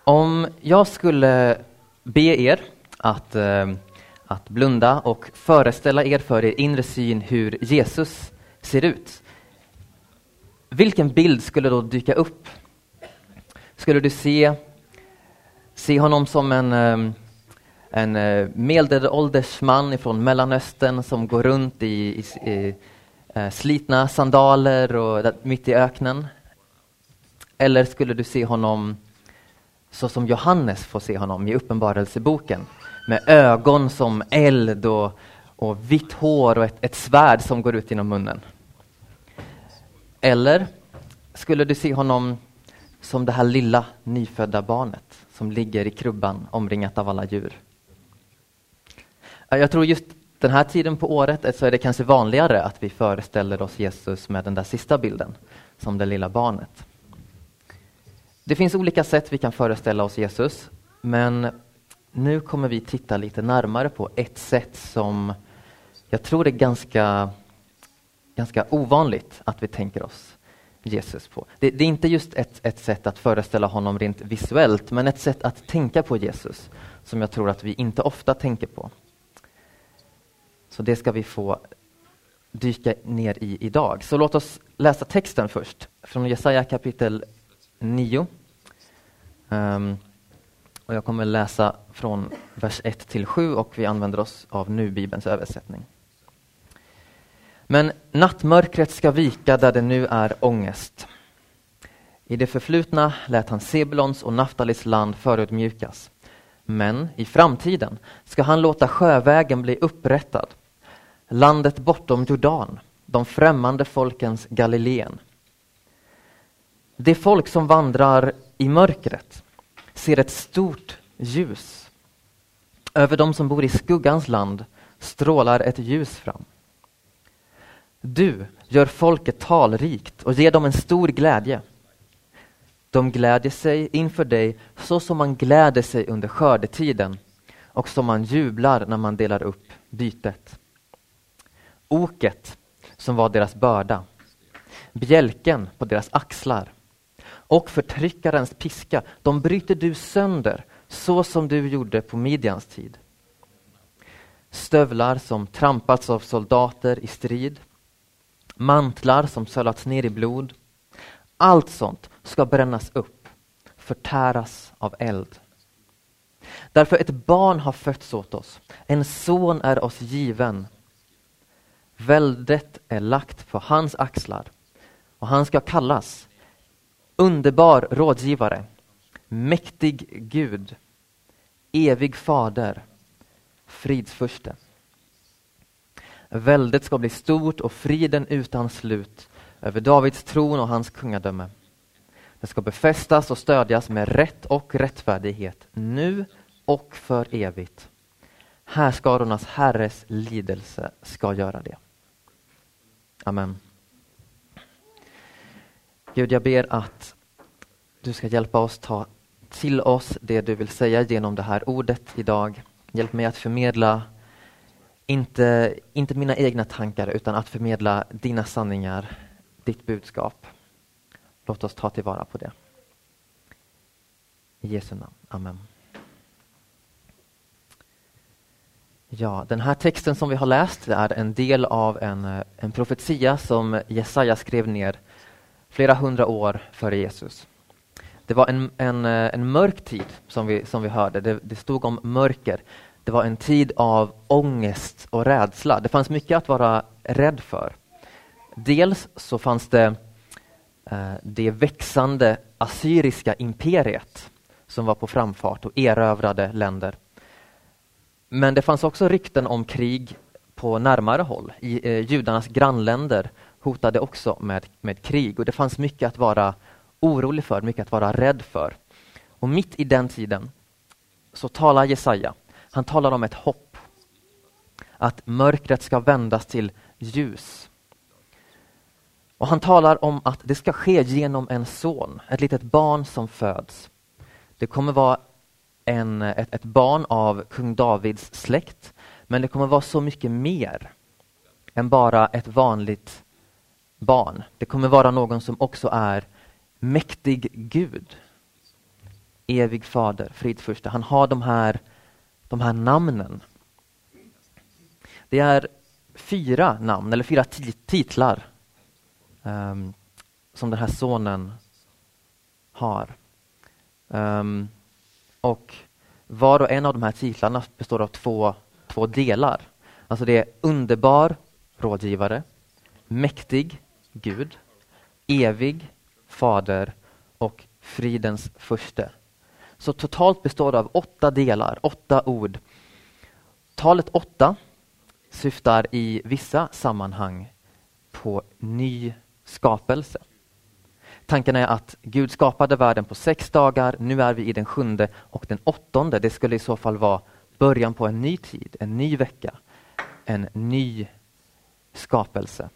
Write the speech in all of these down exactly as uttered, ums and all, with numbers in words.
Om jag skulle be er att, eh, att blunda och föreställa er för er inre syn hur Jesus ser ut. Vilken bild skulle då dyka upp? Skulle du se, se honom som en, eh, en eh, medelålders man från Mellanöstern som går runt i, i, i eh, slitna sandaler och mitt i öknen? Eller skulle du se honom så som Johannes får se honom i Uppenbarelseboken, med ögon som eld och, och vitt hår och ett, ett svärd som går ut genom munnen? Eller skulle du se honom som det här lilla nyfödda barnet som ligger i krubban omringat av alla djur? Jag tror just den här tiden på året så är det kanske vanligare att vi föreställer oss Jesus med den där sista bilden, som det lilla barnet. Det finns olika sätt vi kan föreställa oss Jesus, men nu kommer vi titta lite närmare på ett sätt som jag tror är ganska, ganska ovanligt att vi tänker oss Jesus på. Det, det är inte just ett, ett sätt att föreställa honom rent visuellt, men ett sätt att tänka på Jesus som jag tror att vi inte ofta tänker på. Så det ska vi få dyka ner i idag. Så låt oss läsa texten först, från Jesaja kapitel nio. Um, och jag kommer läsa från vers ett till sju och vi använder oss av nu Bibelns översättning. Men nattmörkret ska vika där det nu är ångest. I det förflutna lät han Sebulons och Naftalis land förödmjukas. Men i framtiden ska han låta sjövägen bli upprättad. Landet bortom Jordan, de främmande folkens Galileen. Det folk som vandrar i mörkret ser ett stort ljus. Över dem som bor i skuggans land strålar ett ljus fram. Du gör folket talrikt och ger dem en stor glädje. De glädjer sig inför dig så som man gläder sig under skördetiden och som man jublar när man delar upp bytet. Oket som var deras börda, bjälken på deras axlar och förtryckarens piska, de bryter du sönder så som du gjorde på Midjans tid. Stövlar som trampats av soldater i strid, mantlar som sölats ner i blod, allt sånt ska brännas upp, förtäras av eld. Därför ett barn har fötts åt oss, en son är oss given. Väldet är lagt på hans axlar och han ska kallas underbar rådgivare, mäktig Gud, evig fader, fridsförste. Väldet ska bli stort och friden utan slut över Davids tron och hans kungadöme. Det ska befästas och stödjas med rätt och rättfärdighet nu och för evigt. Härskarornas Herres lidelse ska göra det. Amen. Gud, jag ber att du ska hjälpa oss ta till oss det du vill säga genom det här ordet idag. Hjälp mig att förmedla inte, inte mina egna tankar utan att förmedla dina sanningar, ditt budskap. Låt oss ta tillvara på det. I Jesu namn. Amen. Ja, den här texten som vi har läst är en del av en, en profetia som Jesaja skrev ner flera hundra år före Jesus. Det var en, en, en mörk tid som vi, som vi hörde. Det, det stod om mörker. Det var en tid av ångest och rädsla. Det fanns mycket att vara rädd för. Dels så fanns det eh, det växande assyriska imperiet som var på framfart och erövrade länder. Men det fanns också rykten om krig på närmare håll. I eh, judarnas grannländer hotade också med, med krig. Och det fanns mycket att vara orolig för, mycket att vara rädd för. Och mitt i den tiden så talar Jesaja. Han talar om ett hopp. Att mörkret ska vändas till ljus. Och han talar om att det ska ske genom en son. Ett litet barn som föds. Det kommer vara en, ett, ett barn av kung Davids släkt. Men det kommer vara så mycket mer än bara ett vanligt barn. Det kommer vara någon som också är mäktig Gud. evig fader, fridsfurste. Han har de här, de här namnen. Det är fyra namn, eller fyra titlar um, som den här sonen har. Um, och var och en av de här titlarna består av två, två delar. Alltså det är underbar rådgivare, mäktig Gud, evig fader och fridens furste. Så totalt består det av åtta delar, åtta ord. Talet åtta syftar i vissa sammanhang på ny skapelse. Tanken är att Gud skapade världen på sex dagar, nu är vi i den sjunde och den åttonde. Det skulle i så fall vara början på en ny tid, en ny vecka, en ny skapelse.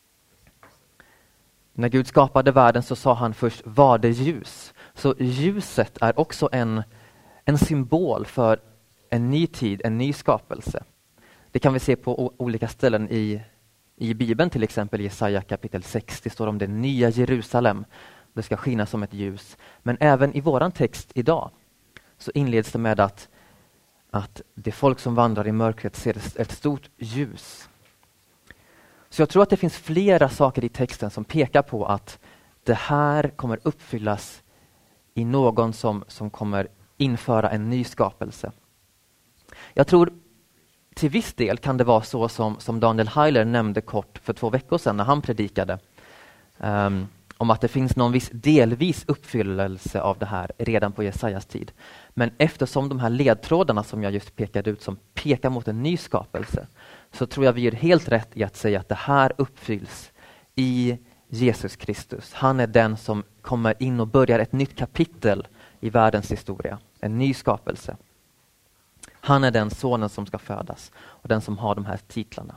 När Gud skapade världen så sa han först, var det ljus. Så ljuset är också en, en symbol för en ny tid, en ny skapelse. Det kan vi se på o- olika ställen i, i Bibeln, till exempel Jesaja kapitel sextio står om det nya Jerusalem. Det ska skina som ett ljus. Men även i våran text idag så inleds det med att, att det folk som vandrar i mörkret ser ett stort ljus. Så jag tror att det finns flera saker i texten som pekar på att det här kommer uppfyllas i någon som, som kommer införa en ny skapelse. Jag tror till viss del kan det vara så som, som Daniel Heiler nämnde kort för två veckor sedan när han predikade. Um, om att det finns någon viss delvis uppfyllelse av det här redan på Jesajas tid. Men eftersom de här ledtrådarna som jag just pekade ut som pekar mot en ny skapelse, så tror jag vi är helt rätt i att säga att det här uppfylls i Jesus Kristus. Han är den som kommer in och börjar ett nytt kapitel i världens historia. En ny skapelse. Han är den sonen som ska födas och den som har de här titlarna.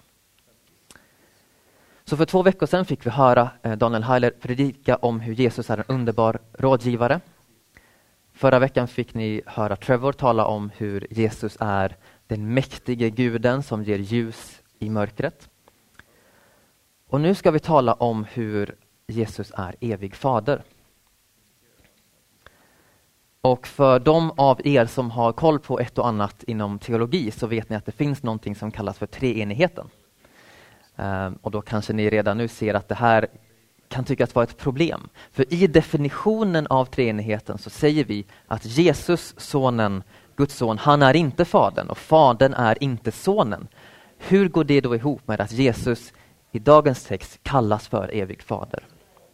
Så för två veckor sedan fick vi höra Daniel Heiler predika om hur Jesus är en underbar rådgivare. Förra veckan fick ni höra Trevor tala om hur Jesus är den mäktige guden som ger ljus i mörkret. Och nu ska vi tala om hur Jesus är evig fader. Och för de av er som har koll på ett och annat inom teologi så vet ni att det finns någonting som kallas för treenigheten. Um, och då kanske ni redan nu ser att det här kan tyckas vara ett problem. För i definitionen av treenigheten så säger vi att Jesus, sonen, Guds son, han är inte fadern och fadern är inte sonen. Hur går det då ihop med att Jesus i dagens text kallas för evig fader?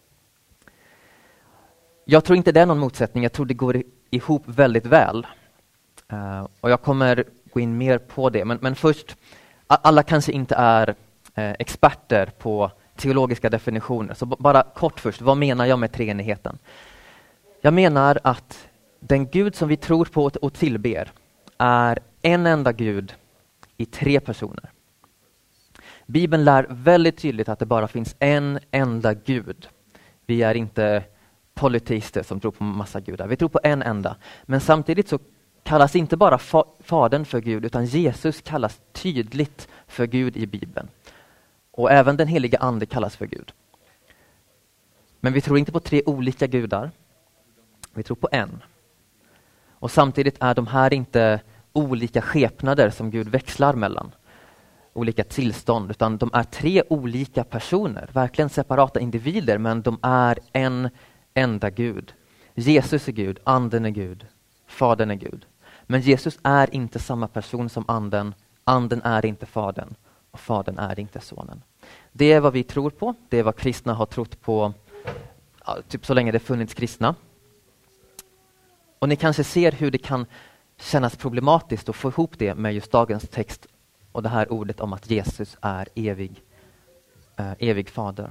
Jag tror inte det är någon motsättning, jag tror det går ihop väldigt väl. Uh, och jag kommer gå in mer på det. Men, men först, alla kanske inte är eh, experter på teologiska definitioner. Så b- bara kort först, vad menar jag med treenigheten? Jag menar att den Gud som vi tror på och tillber är en enda Gud i tre personer. Bibeln lär väldigt tydligt att det bara finns en enda Gud. Vi är inte polyteister som tror på massa gudar. Vi tror på en enda. Men samtidigt så kallas inte bara fa- fadern för Gud, utan Jesus kallas tydligt för Gud i Bibeln. Och även den heliga ande kallas för Gud. Men vi tror inte på tre olika gudar. Vi tror på en. Och samtidigt är de här inte olika skepnader som Gud växlar mellan. Olika tillstånd, utan de är tre olika personer. Verkligen separata individer, men de är en enda Gud. Jesus är Gud, anden är Gud, fadern är Gud. Men Jesus är inte samma person som anden. Anden är inte fadern och fadern är inte sonen. Det är vad vi tror på. Det är vad kristna har trott på, ja, typ så länge det funnits kristna. Och ni kanske ser hur det kan kännas problematiskt att få ihop det med just dagens text och det här ordet om att Jesus är evig, eh, evig fader.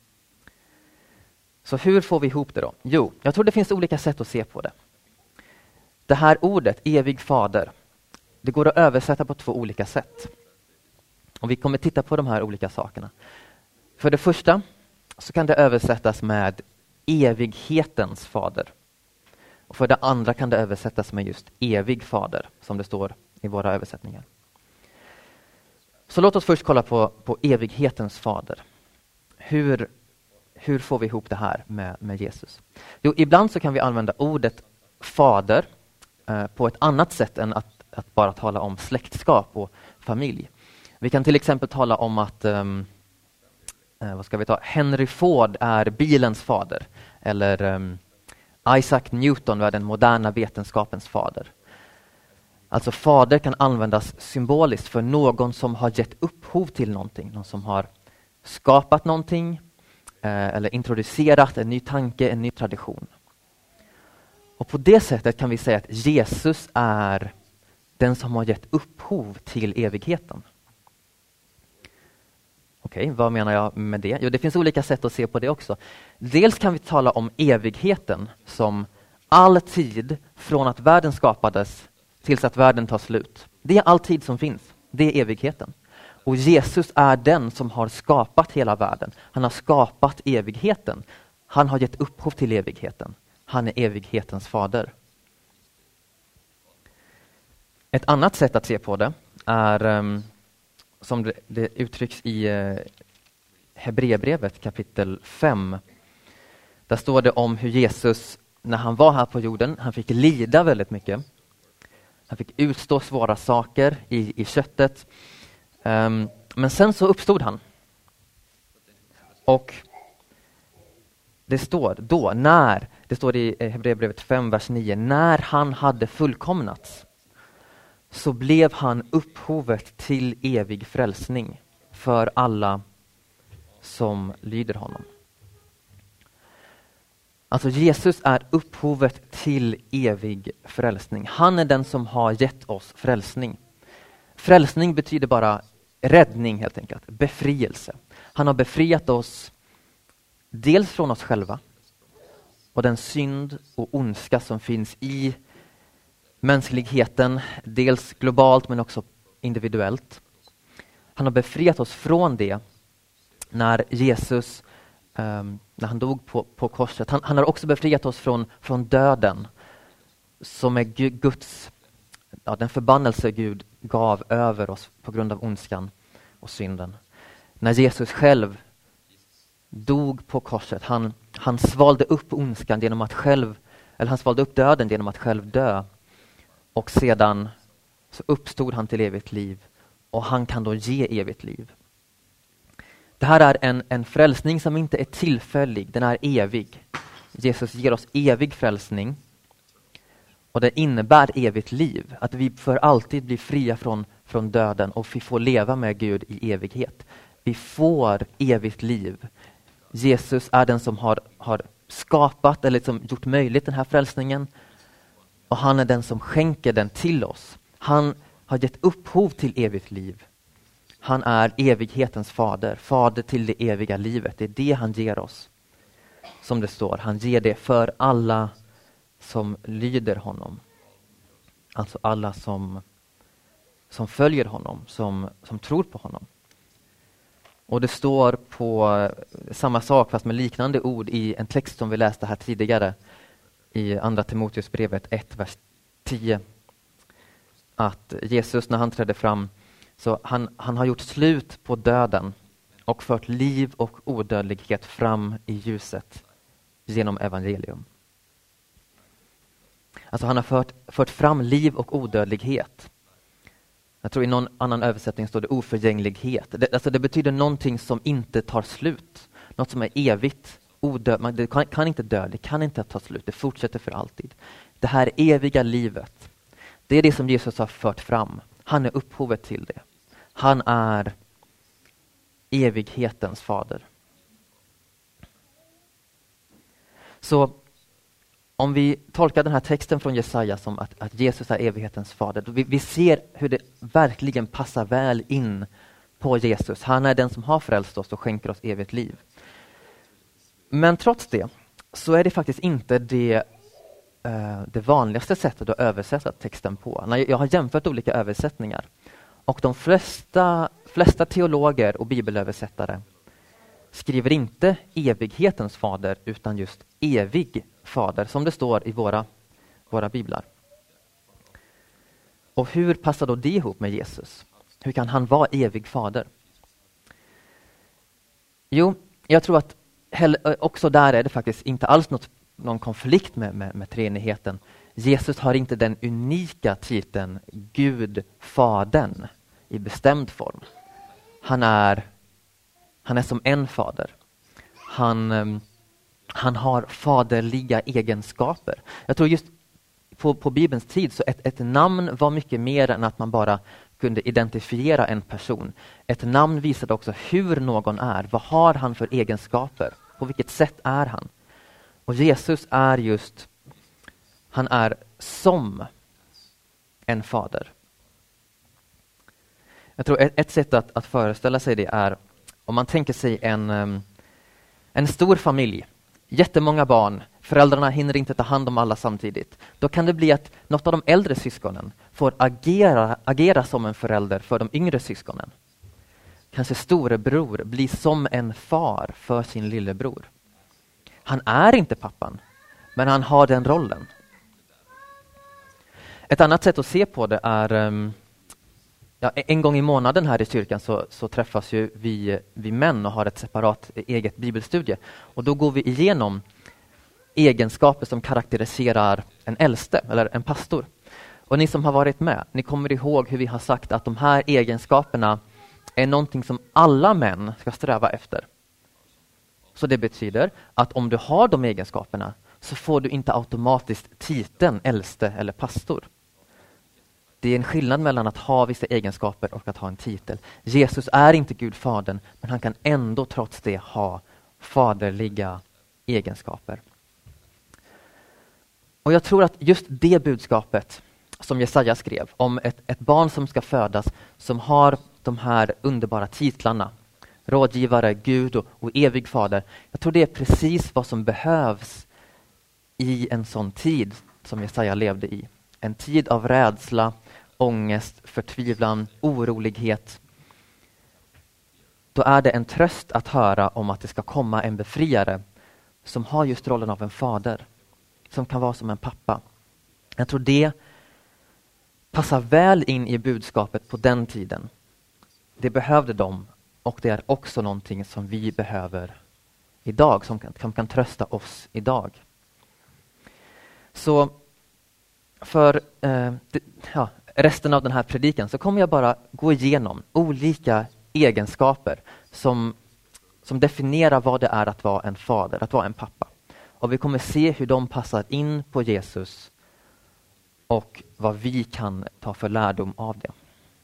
Så hur får vi ihop det då? Jo, jag tror det finns olika sätt att se på det. Det här ordet, evig fader, det går att översätta på två olika sätt. Och vi kommer titta på de här olika sakerna. För det första så kan det översättas med evighetens fader. Och för det andra kan det översättas med just evig fader, som det står i våra översättningar. Så låt oss först kolla på, på evighetens fader. Hur, hur får vi ihop det här med, med Jesus? Jo, ibland så kan vi använda ordet fader eh, på ett annat sätt än att, att bara tala om släktskap och familj. Vi kan till exempel tala om att um, eh, vad ska vi ta? Henry Ford är bilens fader. Eller um, Isaac Newton är den moderna vetenskapens fader. Alltså fader kan användas symboliskt för någon som har gett upphov till någonting. Någon som har skapat någonting eh, eller introducerat en ny tanke, en ny tradition. Och på det sättet kan vi säga att Jesus är den som har gett upphov till evigheten. Okej, vad menar jag med det? Jo, det finns olika sätt att se på det också. Dels kan vi tala om evigheten som all tid från att världen skapades tills att världen tar slut. Det är all tid som finns. Det är evigheten. Och Jesus är den som har skapat hela världen. Han har skapat evigheten. Han har gett upphov till evigheten. Han är evighetens fader. Ett annat sätt att se på det är um, som det, det uttrycks i uh, Hebreerbrevet kapitel fem. Där står det om hur Jesus, när han var här på jorden, han fick lida väldigt mycket. Han fick utstå svåra saker i, i köttet. Um, men sen så uppstod han. Och det står då, när, det står i Hebreerbrevet fem, vers nio, när han hade fullkomnats så blev han upphovet till evig frälsning för alla som lyder honom. Alltså Jesus är upphovet till evig frälsning. Han är den som har gett oss frälsning. Frälsning betyder bara räddning helt enkelt, befrielse. Han har befriat oss dels från oss själva och den synd och ondska som finns i mänskligheten, dels globalt men också individuellt. Han har befriat oss från det när Jesus, um, när han dog på, på korset. Han, han har också befriat oss från, från döden som är Guds, ja, den förbannelse Gud gav över oss på grund av ondskan och synden. När Jesus själv dog på korset, han, han svalde upp ondskan genom att själv, eller han svalde upp döden genom att själv dö. Och sedan så uppstod han till evigt liv och han kan då ge evigt liv. Det här är en, en frälsning som inte är tillfällig, den är evig. Jesus ger oss evig frälsning och det innebär evigt liv. Att vi för alltid blir fria från, från döden och vi får leva med Gud i evighet. Vi får evigt liv. Jesus är den som har, har skapat eller som gjort möjligt den här frälsningen. Och han är den som skänker den till oss. Han har gett upphov till evigt liv. Han är evighetens fader. Fader till det eviga livet. Det är det han ger oss. Som det står. Han ger det för alla som lyder honom. Alltså alla som, som följer honom. Som, som tror på honom. Och det står på samma sak fast med liknande ord i en text som vi läste här tidigare. I andra Timoteusbrevet ett, vers tio. Att Jesus när han trädde fram, så han, han har gjort slut på döden och fört liv och odödlighet fram i ljuset genom evangelium. Alltså han har fört, fört fram liv och odödlighet. Jag tror i någon annan översättning står det oförgänglighet. Det, alltså det betyder någonting som inte tar slut. Något som är evigt. Odö- man, det kan, kan inte dö, det kan inte ta slut, det fortsätter för alltid. Det här eviga livet, det är det som Jesus har fört fram. Han är upphovet till det. Han är evighetens fader. Så om vi tolkar den här texten från Jesaja som att, att Jesus är evighetens fader, vi, vi ser hur det verkligen passar väl in på Jesus. Han är den som har frälst oss och skänker oss evigt liv. Men trots det så är det faktiskt inte det, uh, det vanligaste sättet att översätta texten på. När jag har jämfört olika översättningar och de flesta, flesta teologer och bibelöversättare skriver inte evighetens fader utan just evig fader som det står i våra, våra biblar. Och hur passar då det ihop med Jesus? Hur kan han vara evig fader? Jo, jag tror att också där är det faktiskt inte alls något, någon konflikt med, med, med treenigheten. Jesus har inte den unika titeln Gud, Fadern i bestämd form. Han är, han är som en fader. Han, han har faderliga egenskaper. Jag tror just på, på Bibelns tid så ett, ett namn var mycket mer än att man bara kunde identifiera en person. Ett namn visade också hur någon är. Vad har han för egenskaper? På vilket sätt är han? Och Jesus är just, han är som en fader. Jag tror ett, ett sätt att, att föreställa sig det är om man tänker sig en, en stor familj. Jättemånga barn. Föräldrarna hinner inte ta hand om alla samtidigt. Då kan det bli att något av de äldre syskonen får agera, agera som en förälder för de yngre syskonen. Kanske storebror blir som en far för sin lillebror. Han är inte pappan, men han har den rollen. Ett annat sätt att se på det är ja, en gång i månaden här i kyrkan så, så träffas ju vi, vi män och har ett separat eget bibelstudie. Och då går vi igenom egenskaper som karaktäriserar en äldste eller en pastor. Och ni som har varit med, ni kommer ihåg hur vi har sagt att de här egenskaperna är någonting som alla män ska sträva efter. Så det betyder att om du har de egenskaperna så får du inte automatiskt titeln äldste eller pastor. Det är en skillnad mellan att ha vissa egenskaper och att ha en titel. Jesus är inte Gud Fadern, men han kan ändå trots det ha faderliga egenskaper. Och jag tror att just det budskapet som Jesaja skrev om ett, ett barn som ska födas som har de här underbara titlarna, rådgivare, Gud och, och evig fader. Jag tror det är precis vad som behövs i en sån tid som Jesaja levde i. En tid av rädsla, ångest, förtvivlan, orolighet. Då är det en tröst att höra om att det ska komma en befriare som har just rollen av en fader. Som kan vara som en pappa. Jag tror det passar väl in i budskapet på den tiden. Det behövde de och det är också någonting som vi behöver idag. Som kan, som kan trösta oss idag. Så för eh, det, ja, resten av den här predikan så kommer jag bara gå igenom olika egenskaper som, som definierar vad det är att vara en fader, att vara en pappa. Och vi kommer se hur de passar in på Jesus och vad vi kan ta för lärdom av det.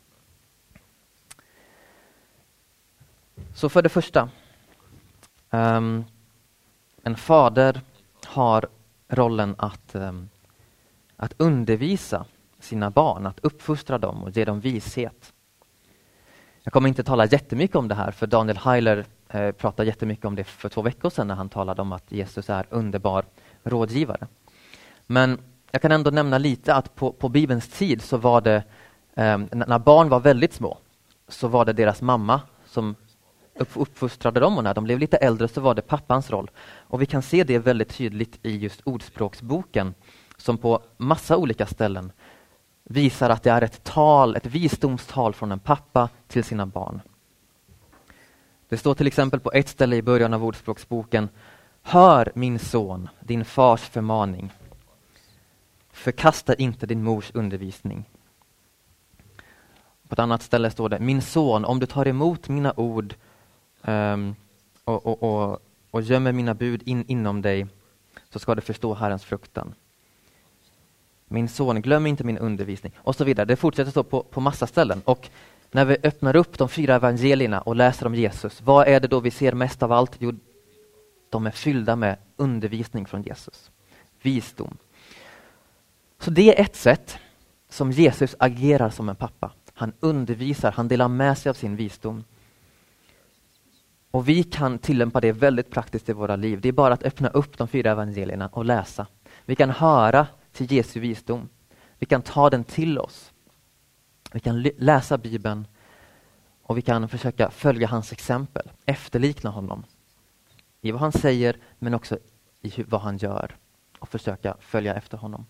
Så för det första, um, en fader har rollen att, um, att undervisa sina barn, att uppfostra dem och ge dem vishet. Jag kommer inte tala jättemycket om det här för Daniel Heiler eh, pratade jättemycket om det för två veckor sedan när han talade om att Jesus är underbar rådgivare. Men jag kan ändå nämna lite att på, på Bibelns tid så var det, eh, när barn var väldigt små, så var det deras mamma som upp, uppfostrade dem och när de blev lite äldre så var det pappans roll. Och vi kan se det väldigt tydligt i just Ordspråksboken som på massa olika ställen visar att det är ett tal, ett visdomstal från en pappa till sina barn. Det står till exempel på ett ställe i början av Ordspråksboken: hör min son, din fars förmaning. Förkasta inte din mors undervisning. På ett annat ställe står det: min son, om du tar emot mina ord um, och, och, och, och gömmer mina bud in, inom dig, så ska du förstå Herrens fruktan. Min son, glöm inte min undervisning. Och så vidare. Det fortsätter så på, på massa ställen. Och när vi öppnar upp de fyra evangelierna och läser om Jesus, vad är det då vi ser mest av allt? Jo, de är fyllda med undervisning från Jesus. Visdom. Så det är ett sätt som Jesus agerar som en pappa. Han undervisar, han delar med sig av sin visdom. Och vi kan tillämpa det väldigt praktiskt i våra liv. Det är bara att öppna upp de fyra evangelierna och läsa. Vi kan höra till Jesu visdom. Vi kan ta den till oss. Vi kan läsa Bibeln och vi kan försöka följa hans exempel, efterlikna honom i vad han säger men också i vad han gör och försöka följa efter honom.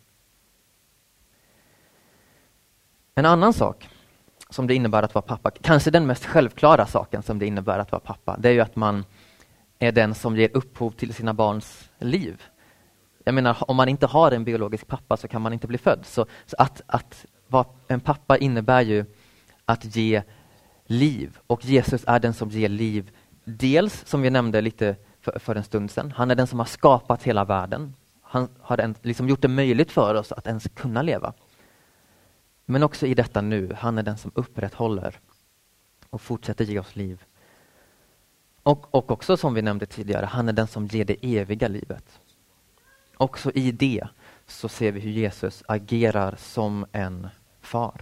En annan sak som det innebär att vara pappa, kanske den mest självklara saken som det innebär att vara pappa, det är ju att man är den som ger upphov till sina barns liv. Jag menar, om man inte har en biologisk pappa så kan man inte bli född. Så, så att, att vara en pappa innebär ju att ge liv. Och Jesus är den som ger liv. Dels, som vi nämnde lite för, för en stund sedan, han är den som har skapat hela världen. Han har en, liksom gjort det möjligt för oss att ens kunna leva. Men också i detta nu, han är den som upprätthåller och fortsätter ge oss liv. Och, och också som vi nämnde tidigare, han är den som ger det eviga livet. Också i det så ser vi hur Jesus agerar som en far.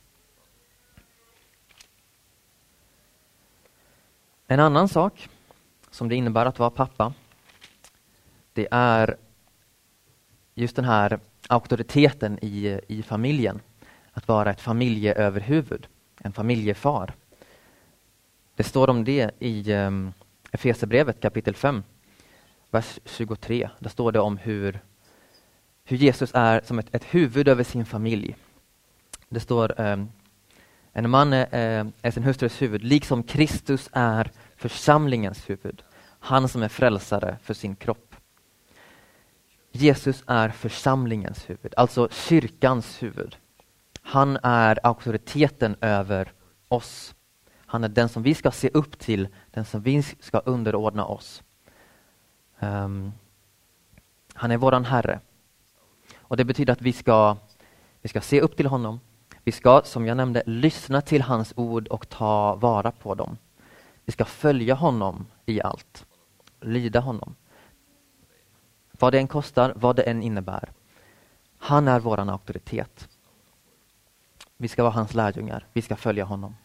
En annan sak som det innebär att vara pappa, det är just den här auktoriteten i, i familjen. Att vara ett familjeöverhuvud, en familjefar. Det står om det i um, Efesierbrevet kapitel fem, vers tjugotre. Där står det om hur, hur Jesus är som ett, ett huvud över sin familj. Det står um, en man är, är sin hustrus huvud, liksom Kristus är församlingens huvud. Han som är frälsare för sin kropp. Jesus är församlingens huvud, alltså kyrkans huvud. Han är auktoriteten över oss. Han är den som vi ska se upp till, den som vi ska underordna oss. Um, han är våran Herre. Och det betyder att vi ska, vi ska se upp till honom. Vi ska, som jag nämnde, lyssna till hans ord och ta vara på dem. Vi ska följa honom i allt. Lyda honom. Vad det än kostar, vad det än innebär. Han är våran auktoritet. Vi ska vara hans lärjungar. Vi ska följa honom.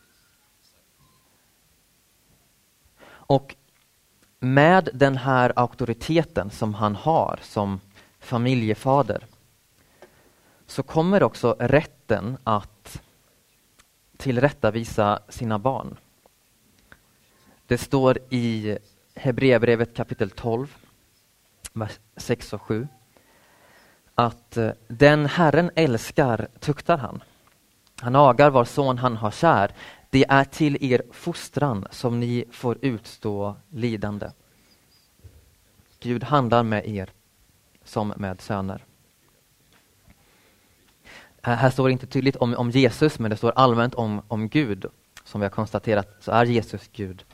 Och med den här auktoriteten som han har som familjefader så kommer också rätten att tillrättavisa sina barn. Det står i Hebreerbrevet kapitel tolv, vers sex och sju. Att den Herren älskar tuktar han. Han agar var son han har kär. Det är till er fostran som ni får utstå lidande. Gud handlar med er som med söner. Här står det inte tydligt om, om Jesus, men det står allmänt om, om Gud. Som vi har konstaterat så är Jesus Gud.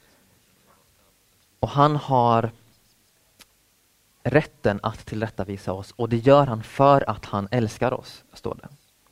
Och han har rätten att tillrättavisa oss. Och det gör han för att han älskar oss, står det.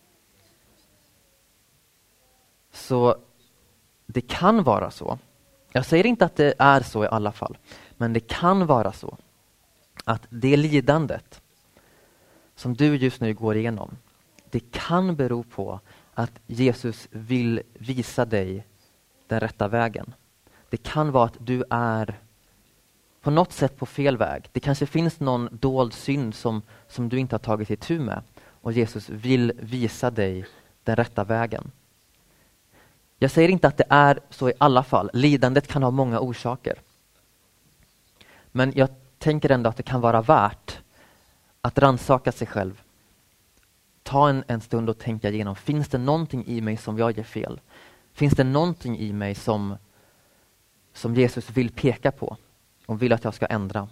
Så det kan vara så. Jag säger inte att det är så i alla fall. Men det kan vara så att det lidandet som du just nu går igenom, det kan bero på att Jesus vill visa dig den rätta vägen. Det kan vara att du är på något sätt på fel väg. Det kanske finns någon dold synd som, som du inte har tagit itu med. Och Jesus vill visa dig den rätta vägen. Jag säger inte att det är så i alla fall. Lidandet kan ha många orsaker. Men jag tänker ändå att det kan vara värt att rannsaka sig själv. Ta en, en stund och tänka igenom. Finns det någonting i mig som jag gör fel? Finns det någonting i mig som, som Jesus vill peka på och vill att jag ska ändra?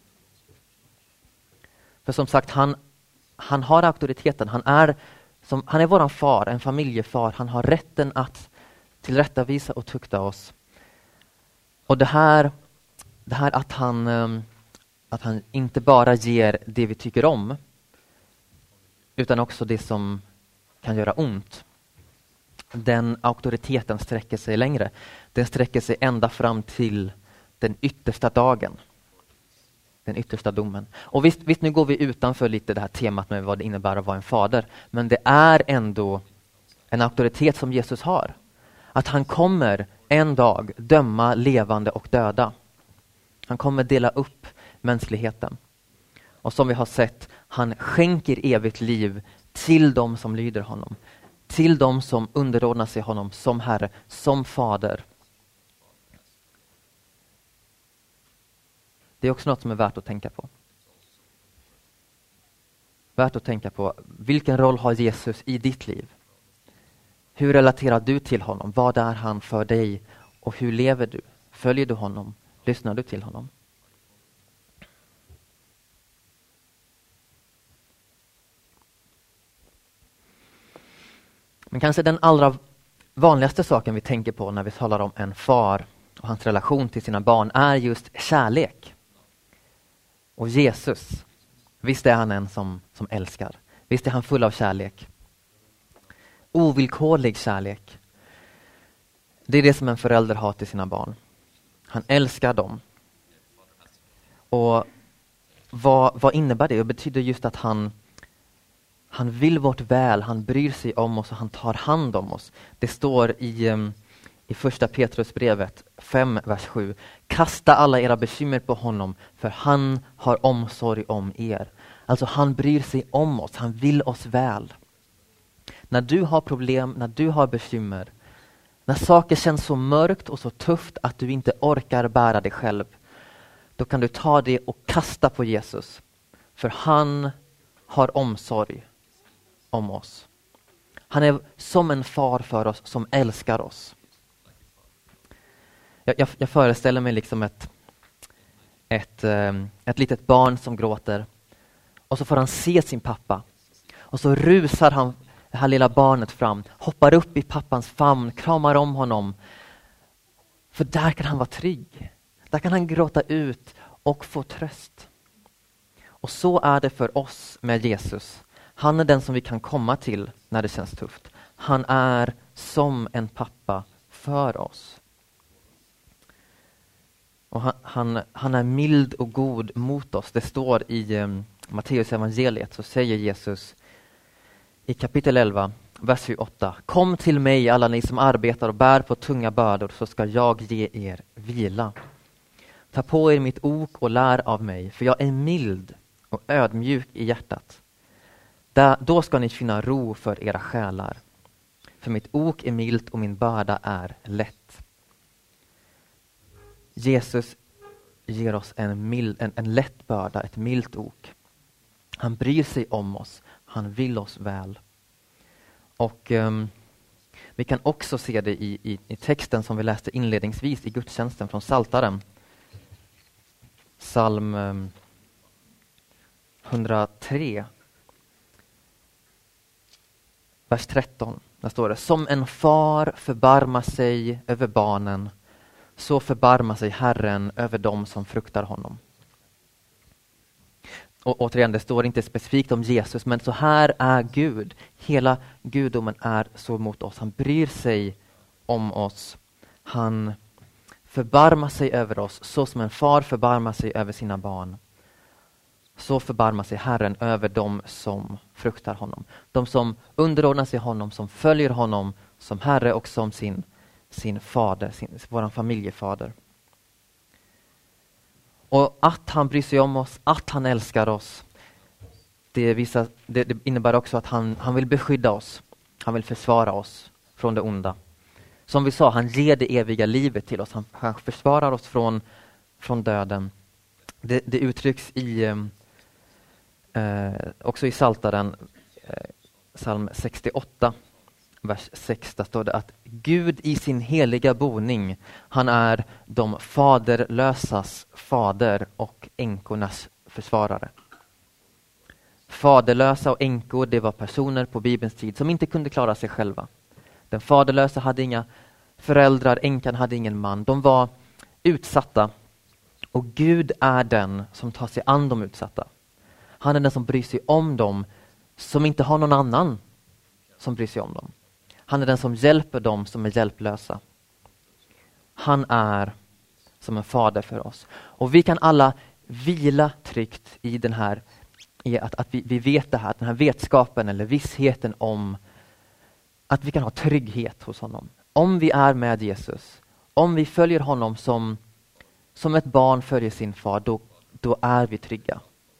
För som sagt, han, han har auktoriteten. Han är, som, han är våran far, en familjefar. Han har rätten att tillrättavisa och tukta oss. Och det här, det här att, han, att han inte bara ger det vi tycker om, utan också det som kan göra ont. Den auktoriteten sträcker sig längre. Den sträcker sig ända fram till den yttersta dagen. Den yttersta domen. Och visst, visst, nu går vi utanför lite det här temat med vad det innebär att vara en fader. Men det är ändå en auktoritet som Jesus har. Att han kommer en dag döma levande och döda. Han kommer dela upp mänskligheten. Och som vi har sett, han skänker evigt liv till dem som lyder honom. Till dem som underordnar sig honom som Herre, som fader. Det är också något som är värt att tänka på. Värt att tänka på, vilken roll har Jesus i ditt liv? Hur relaterar du till honom? Vad är han för dig? Och hur lever du? Följer du honom? Lyssnar du till honom? Men kanske den allra vanligaste saken vi tänker på när vi talar om en far och hans relation till sina barn är just kärlek. Och Jesus, visst är han en som, som älskar. Visst är han full av kärlek. Ovillkorlig kärlek. Det är det som en förälder har till sina barn. Han älskar dem. Och vad, vad innebär det? Det betyder just att han, han vill vårt väl. Han bryr sig om oss och han tar hand om oss. Det står i, i första Petrusbrevet fem, vers sju. Kasta alla era bekymmer på honom, för han har omsorg om er. Alltså han bryr sig om oss. Han vill oss väl. När du har problem, när du har bekymmer, när saker känns så mörkt och så tufft att du inte orkar bära det själv, då kan du ta det och kasta på Jesus. För han har omsorg om oss. Han är som en far för oss som älskar oss. Jag, jag, jag föreställer mig liksom ett, ett, ett litet barn som gråter. Och så får han se sin pappa. Och så rusar han, det här lilla barnet, fram. Hoppar upp i pappans famn, kramar om honom. För där kan han vara trygg. Där kan han gråta ut och få tröst. Och så är det för oss med Jesus. Han är den som vi kan komma till när det känns tufft. Han är som en pappa för oss. Och han, han, han är mild och god mot oss. Det står i um, Matteus evangeliet, så säger Jesus i kapitel elva, vers tjugoåtta. Kom till mig alla ni som arbetar och bär på tunga bördor, så ska jag ge er vila. Ta på er mitt ok och lär av mig, för jag är mild och ödmjuk i hjärtat. Där, då ska ni finna ro för era själar. För mitt ok är milt och min börda är lätt. Jesus ger oss en, mild, en, en lätt börda, ett milt ok. Han bryr sig om oss. Han vill oss väl. Och um, vi kan också se det i, i, i texten som vi läste inledningsvis i gudstjänsten från Psaltaren. Psalm um, hundratre. Vers tretton. Där står det: som en far förbarmar sig över barnen, så förbarmar sig Herren över dem som fruktar honom. Och återigen, det står inte specifikt om Jesus, men så här är Gud. Hela gudomen är så mot oss. Han bryr sig om oss. Han förbarmar sig över oss, så som en far förbarmar sig över sina barn. Så förbarmar sig Herren över dem som fruktar honom. De som underordnar sig honom, som följer honom som Herre och som sin, sin fader, sin, våran familjefader. Och att han bryr sig om oss, att han älskar oss, det, visar, det, det innebär också att han, han vill beskydda oss. Han vill försvara oss från det onda. Som vi sa, han ger det eviga livet till oss. Han, han försvarar oss från, från döden. Det, det uttrycks i eh, också i Psaltaren, eh, psalm sextioåtta, vers sex. Där står det att Gud i sin heliga boning, han är de faderlösas fader och änkornas försvarare. Faderlösa och änkor, det var personer på Bibelns tid som inte kunde klara sig själva. Den faderlösa hade inga föräldrar, änkan hade ingen man. De var utsatta. Och Gud är den som tar sig an de utsatta. Han är den som bryr sig om dem som inte har någon annan som bryr sig om dem. Han är den som hjälper dem som är hjälplösa. Han är som en fader för oss. Och vi kan alla vila tryggt i den här, i att, att vi, vi vet det här, den här vetskapen eller vissheten om att vi kan ha trygghet hos honom. Om vi är med Jesus, om vi följer honom som, som ett barn följer sin far, då, då är vi trygga.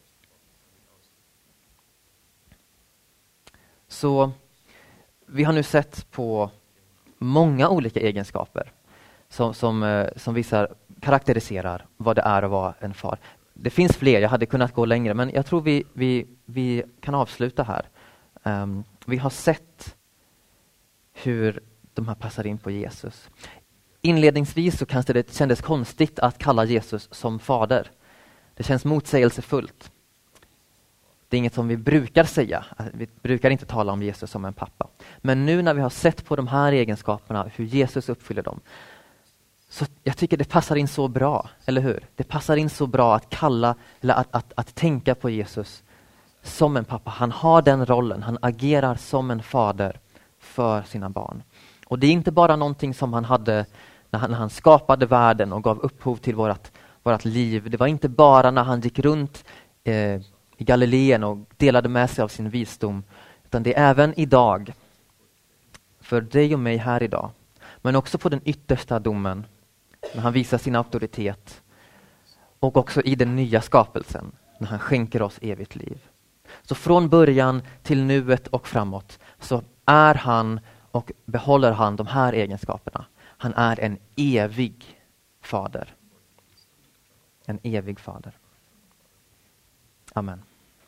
Så vi har nu sett på många olika egenskaper som, som, som visar, karaktäriserar vad det är att vara en far. Det finns fler, jag hade kunnat gå längre, men jag tror vi, vi, vi kan avsluta här. Um, vi har sett hur de här passar in på Jesus. Inledningsvis så kanske det kändes konstigt att kalla Jesus som fader. Det känns motsägelsefullt. Det är inget som vi brukar säga. Vi brukar inte tala om Jesus som en pappa. Men nu när vi har sett på de här egenskaperna, hur Jesus uppfyller dem, så jag tycker det passar in så bra, eller hur? Det passar in så bra att kalla, eller att, att, att tänka på Jesus som en pappa. Han har den rollen, han agerar som en fader för sina barn. Och det är inte bara någonting som han hade när han, när han skapade världen och gav upphov till vårat, vårat liv. Det var inte bara när han gick runt eh, i Galileen och delade med sig av sin visdom, utan det är även idag, för dig och mig här idag. Men också på den yttersta domen, när han visar sin auktoritet, och också i den nya skapelsen, när han skänker oss evigt liv. Så från början till nuet och framåt så är han och behåller han de här egenskaperna. Han är en evig fader. En evig fader. Amen.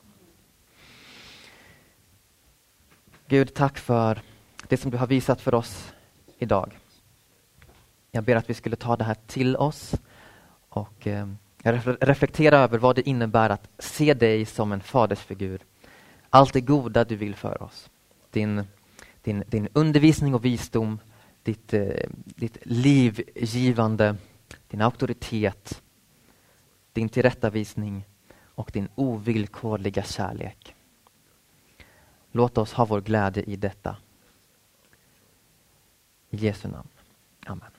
Gud, tack för det som du har visat för oss idag. Jag ber att vi skulle ta det här till oss och eh, reflektera över vad det innebär att se dig som en fadersfigur. Allt det goda du vill för oss. Din, din, din undervisning och visdom, ditt, eh, ditt livgivande, din auktoritet, din tillrättavisning och din ovillkorliga kärlek. Låt oss ha vår glädje i detta. I Jesu namn. Amen.